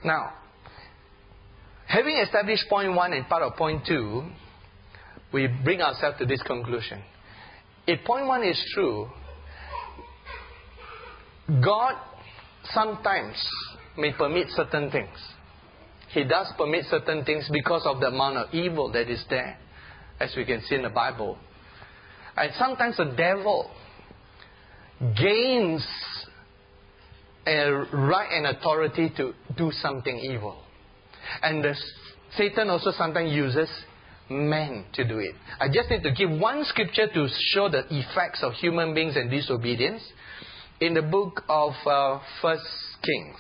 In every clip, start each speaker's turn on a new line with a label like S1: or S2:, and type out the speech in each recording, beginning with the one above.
S1: Now, having established point 1 and part of point 2, we bring ourselves to this conclusion. If point 1 is true, God sometimes may permit certain things. He does permit certain things because of the amount of evil that is there, as we can see in the Bible. And sometimes the devil gains a right and authority to do something evil. And Satan also sometimes uses men to do it. I just need to give one scripture to show the effects of human beings and disobedience in the book of 1 Kings.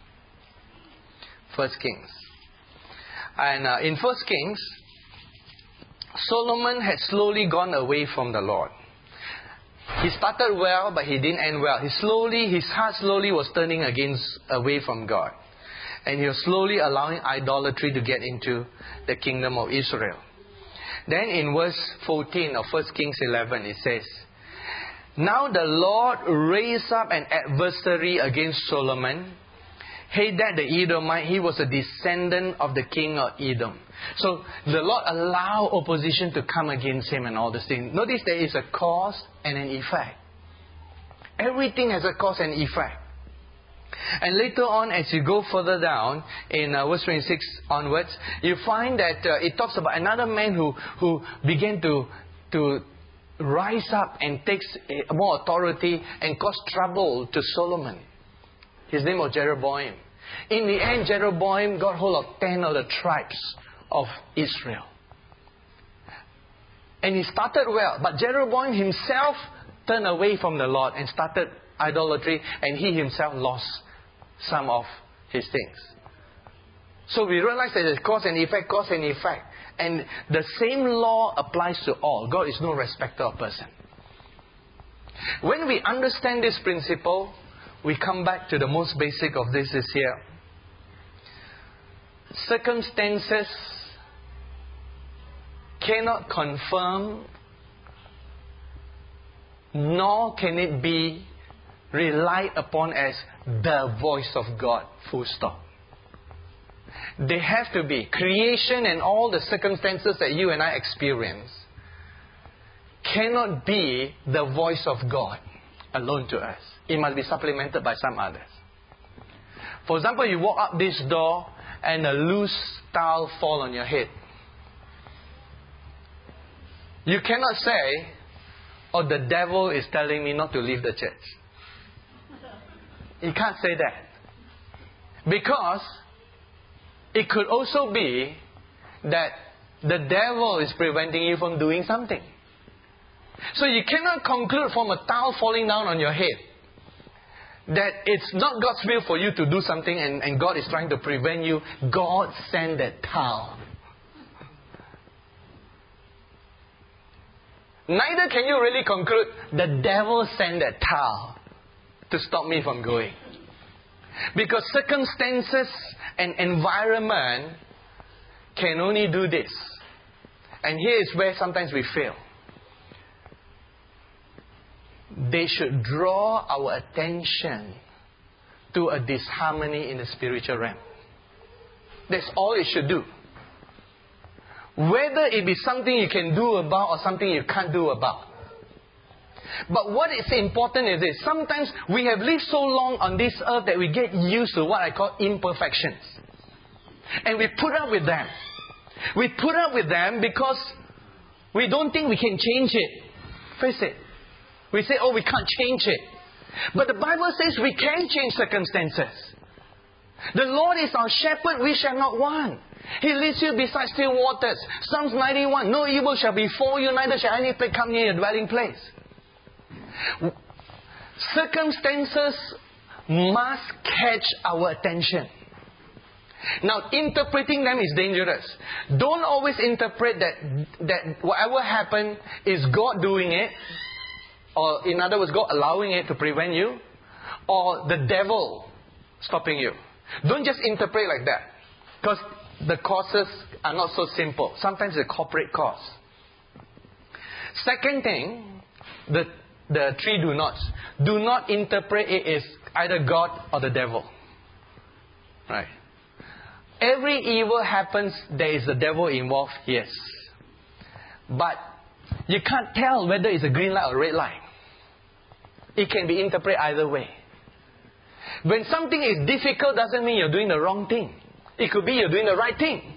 S1: 1 Kings. And in 1 Kings, Solomon had slowly gone away from the Lord. He started well, but he didn't end well. His heart slowly was turning away from God. And he was slowly allowing idolatry to get into the kingdom of Israel. Then in verse 14 of 1 Kings 11, it says, "Now the Lord raised up an adversary against Solomon, Hadad the Edomite. He was a descendant of the king of Edom." So the Lord allowed opposition to come against him and all these things. Notice there is a cause and an effect. Everything has a cause and effect. And later on, as you go further down, in verse 26 onwards, you find that it talks about another man who began to rise up and takes more authority and cause trouble to Solomon. His name was Jeroboam. In the end, Jeroboam got hold of 10 of the tribes of Israel. And he started well. But Jeroboam himself turned away from the Lord and started idolatry, and he himself lost some of his things. So we realize that there's cause and effect, cause and effect. And the same law applies to all. God is no respecter of person. When we understand this principle, we come back to the most basic of this is here. Circumstances cannot confirm, nor can it be relied upon as the voice of God, full stop. They have to be. Creation and all the circumstances that you and I experience cannot be the voice of God alone to us. It must be supplemented by some others. For example, you walk up this door and a loose tile fall on your head. You cannot say, "Oh, the devil is telling me not to leave the church." You can't say that. Because it could also be that the devil is preventing you from doing something. So you cannot conclude from a tile falling down on your head that it's not God's will for you to do something and God is trying to prevent you. God sent that tile. Neither can you really conclude the devil sent that tile to stop me from going. Because circumstances and environment can only do this. And here is where sometimes we fail. They should draw our attention to a disharmony in the spiritual realm. That's all it should do. Whether it be something you can do about or something you can't do about. But what is important is this. Sometimes we have lived so long on this earth that we get used to what I call imperfections. And we put up with them. We put up with them because we don't think we can change it. Face it. We say, "Oh, we can't change it." But the Bible says we can change circumstances. The Lord is our shepherd, we shall not want. He leads you beside still waters. Psalms 91, "No evil shall befall you, neither shall any plague come near your dwelling place." Circumstances must catch our attention. Now, interpreting them is dangerous. Don't always interpret that whatever happened is God doing it, or in other words, God allowing it to prevent you, or the devil stopping you. Don't just interpret like that, because the causes are not so simple. Sometimes it's a corporate cause. Second thing, the three do nots. Do not interpret it as either God or the devil. Right? every evil happens, there is the devil involved, yes. But you can't tell whether it's a green light or red light. It can be interpreted either way. When something is difficult doesn't mean you're doing the wrong thing. It could be you're doing the right thing.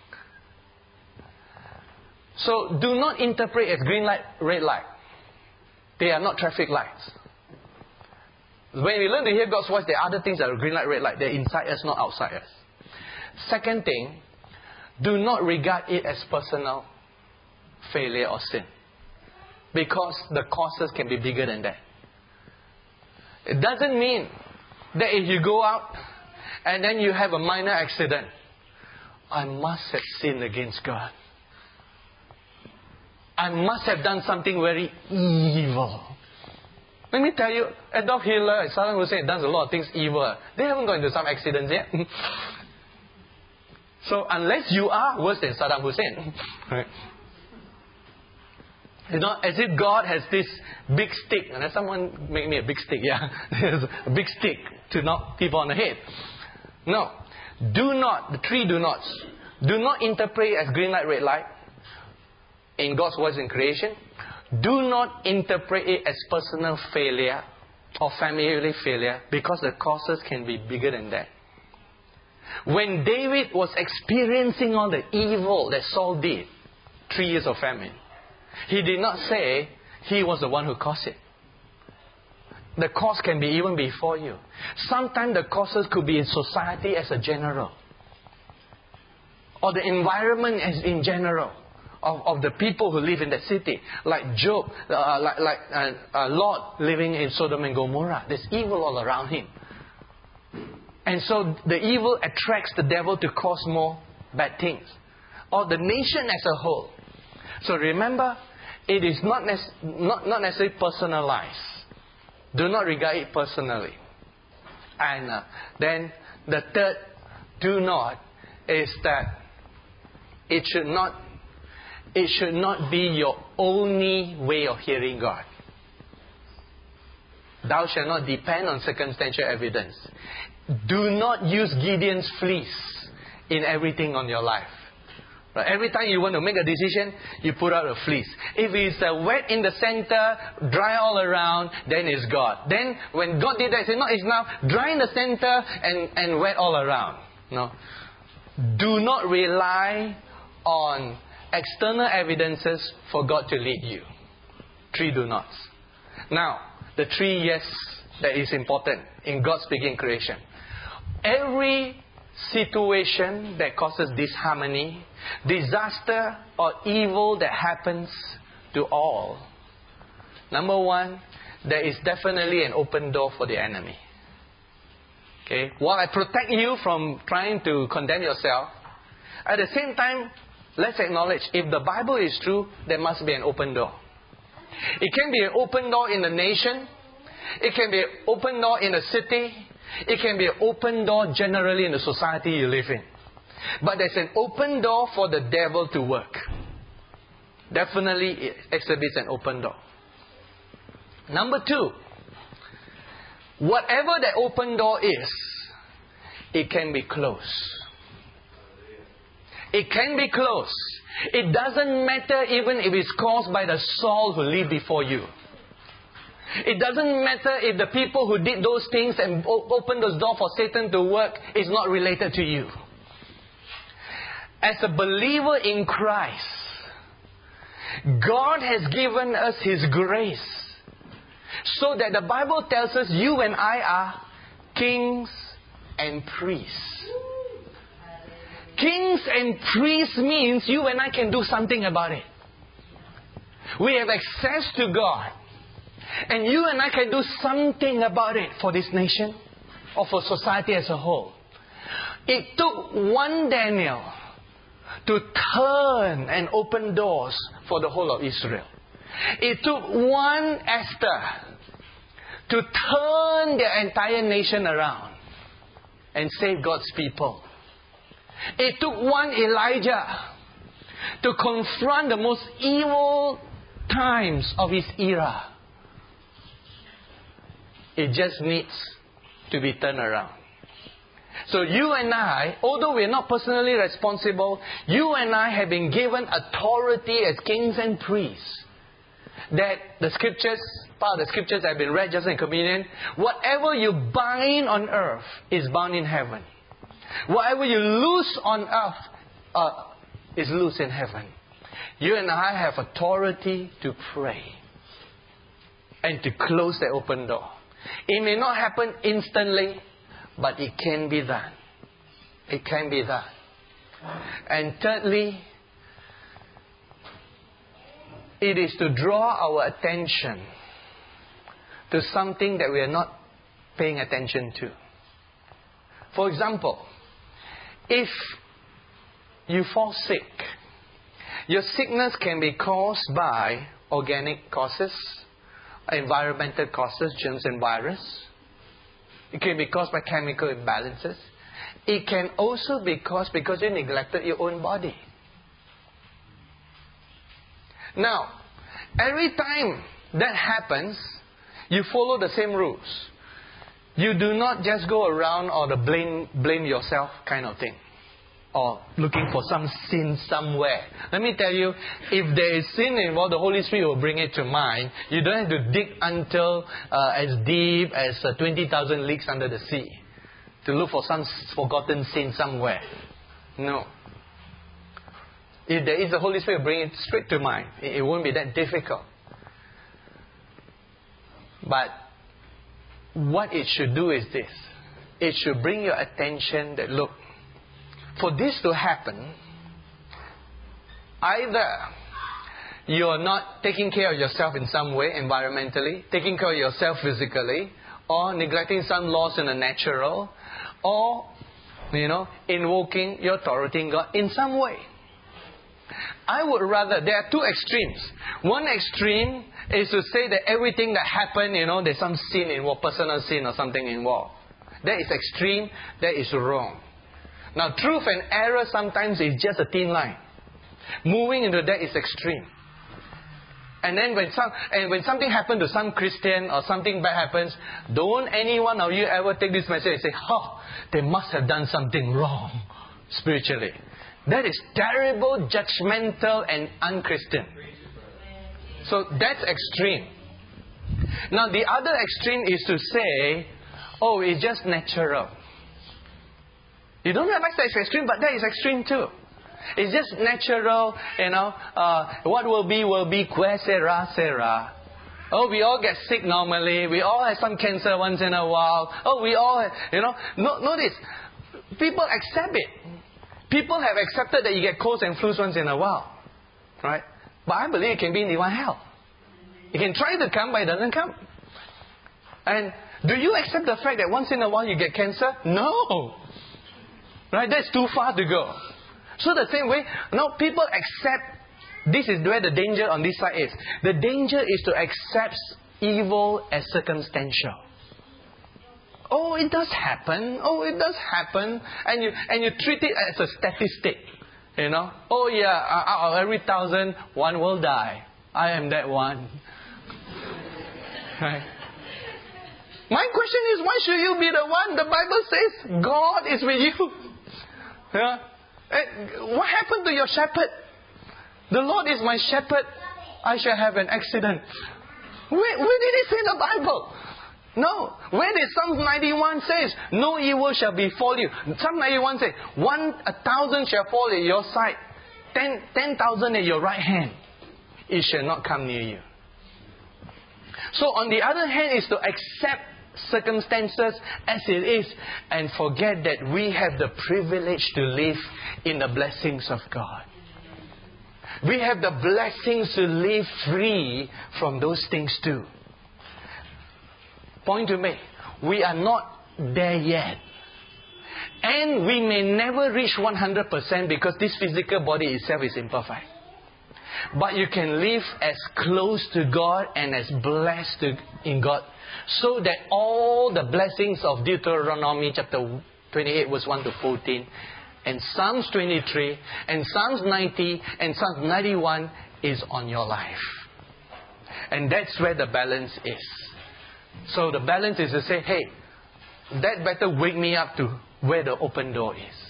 S1: So do not interpret as green light, red light. They are not traffic lights. When we learn to hear God's voice, there are other things that are green light, red light. They're inside us, not outside us. Second thing, do not regard it as personal failure or sin. Because the causes can be bigger than that. It doesn't mean that if you go out and then you have a minor accident, I must have sinned against God. I must have done something very evil. Let me tell you, Adolf Hitler and Saddam Hussein does a lot of things evil. They haven't gone into some accidents yet. So unless you are worse than Saddam Hussein, right? You know, as if God has this big stick. And someone make me a big stick, yeah. There's a big stick to knock people on the head. No. Do not, the three do nots. Do not interpret it as green light, red light in God's voice in creation. Do not interpret it as personal failure or family failure, because the causes can be bigger than that. When David was experiencing all the evil that Saul did, 3 years of famine, he did not say he was the one who caused it. The cause can be even before you. Sometimes the causes could be in society as a general, or the environment as in general of the people who live in that city, like Job, Lot living in Sodom and Gomorrah. There's evil all around him, and so the evil attracts the devil to cause more bad things, or the nation as a whole. So remember, it is not necessarily personalized. Do not regard it personally. And then the third do not is that it should not be your only way of hearing God. Thou shalt not depend on circumstantial evidence. Do not use Gideon's fleece in everything on your life. Right? Every time you want to make a decision, you put out a fleece. If it's wet in the center, dry all around, then it's God. Then when God did that, He said, no, it's now dry in the center and wet all around. No. Do not rely on external evidences for God to lead you. 3 do nots. Now, the 3 yes that is important in God speaking creation. Every situation that causes disharmony, disaster or evil that happens to all, number 1, there is definitely an open door for the enemy. Okay? While I protect you from trying to condemn yourself, at the same time, let's acknowledge, if the Bible is true, there must be an open door. It can be an open door in the nation. It can be an open door in a city. It can be an open door generally in the society you live in. But there's an open door for the devil to work. Definitely it exhibits an open door. Number 2, whatever that open door is, it can be closed. It can be closed. It doesn't matter even if it's caused by the Saul who lived before you. It doesn't matter if the people who did those things and opened those doors for Satan to work is not related to you. As a believer in Christ, God has given us His grace, so that the Bible tells us you and I are kings and priests. Kings and priests means you and I can do something about it. We have access to God. And you and I can do something about it for this nation or for society as a whole. It took one Daniel to turn and open doors for the whole of Israel. It took one Esther to turn the entire nation around and save God's people. It took one Elijah to confront the most evil times of his era. It just needs to be turned around. So you and I, although we're not personally responsible, you and I have been given authority as kings and priests. That the scriptures, part of the scriptures have been read just in communion. Whatever you bind on earth is bound in heaven. Whatever you loose on earth is loose in heaven. You and I have authority to pray and to close the open door. It may not happen instantly, but it can be done. It can be done. And thirdly, it is to draw our attention to something that we are not paying attention to. For example, if you fall sick, your sickness can be caused by organic causes, environmental causes, germs and virus. It can be caused by chemical imbalances. It can also be caused because you neglected your own body. Now, every time that happens, you follow the same rules. You do not just go around or the blame yourself kind of thing, or looking for some sin somewhere. Let me tell you, if there is sin involved, the Holy Spirit will bring it to mind. You don't have to dig until as deep as 20,000 leagues under the sea to look for some forgotten sin somewhere. No. If there is, the Holy Spirit will bring it straight to mind. It won't be that difficult. But what it should do is this. It should bring your attention that, look, for this to happen, either you're not taking care of yourself in some way, environmentally, taking care of yourself physically, or neglecting some laws in the natural, or, invoking your authority in God in some way. I would rather, there are two extremes. One extreme is to say that everything that happened, there's some sin involved, personal sin or something involved. That is extreme, that is wrong. Now, truth and error sometimes is just a thin line. Moving into that is extreme. And then when something happened to some Christian or something bad happens, don't any one of you ever take this message and say, they must have done something wrong spiritually. That is terrible, judgmental and un-Christian. So that's extreme. Now the other extreme is to say, it's just natural. You don't realize that's extreme, but that is extreme too. It's just natural, what will be, que sera, sera. We all get sick normally. We all have some cancer once in a while. We all have, notice, people accept it. People have accepted that you get colds and flus once in a while. Right? But I believe it can be in divine health. It can try to come, but it doesn't come. And do you accept the fact that once in a while you get cancer? No. Right? That's too far to go. So the same way, now people accept, this is where the danger on this side is. The danger is to accept evil as circumstantial. It does happen. It does happen. And you treat it as a statistic. Out of every 1,000, one will die. I am that one. Right? My question is, why should you be the one? The Bible says God is with you. Yeah? What happened to your shepherd? The Lord is my shepherd. I shall have an accident. Where did it say in the Bible? No. Where did Psalm 91 says, no evil shall befall you? Psalm 91 says, 1,000 shall fall at your side, 10,000 at your right hand. It shall not come near you. So on the other hand is to accept circumstances as it is and forget that we have the privilege to live in the blessings of God. We have the blessings to live free from those things too. Point to me, we are not there yet. And we may never reach 100% because this physical body itself is imperfect. But you can live as close to God and as blessed in God, so that all the blessings of Deuteronomy chapter 28 verse 1 to 14 and Psalms 23 and Psalms 90 and Psalms 91 is on your life. And that's where the balance is. So the balance is to say, hey, that better wake me up to where the open door is.